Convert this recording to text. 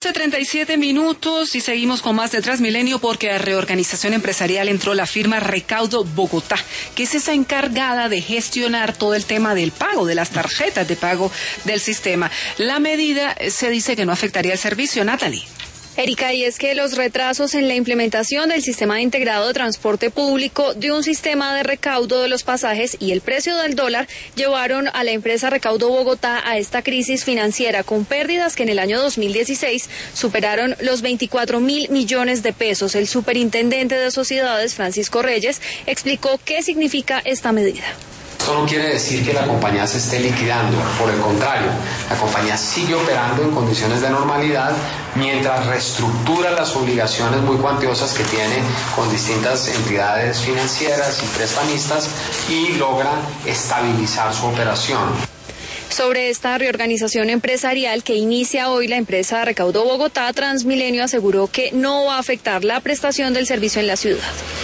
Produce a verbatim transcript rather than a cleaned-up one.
treinta y siete minutos y seguimos con más de Transmilenio porque a reorganización empresarial entró la firma Recaudo Bogotá, que es esa encargada de gestionar todo el tema del pago, de las tarjetas de pago del sistema. La medida se dice que no afectaría el servicio. Natalie. Erika, y es que los retrasos en la implementación del sistema integrado de transporte público, de un sistema de recaudo de los pasajes y el precio del dólar llevaron a la empresa Recaudo Bogotá a esta crisis financiera con pérdidas que en el año dos mil dieciséis superaron los veinticuatro mil millones de pesos. El superintendente de sociedades, Francisco Reyes, explicó qué significa esta medida. Esto no quiere decir que la compañía se esté liquidando, por el contrario, la compañía sigue operando en condiciones de normalidad mientras reestructura las obligaciones muy cuantiosas que tiene con distintas entidades financieras y prestamistas y logra estabilizar su operación. Sobre esta reorganización empresarial que inicia hoy la empresa Recaudo Bogotá, Transmilenio aseguró que no va a afectar la prestación del servicio en la ciudad.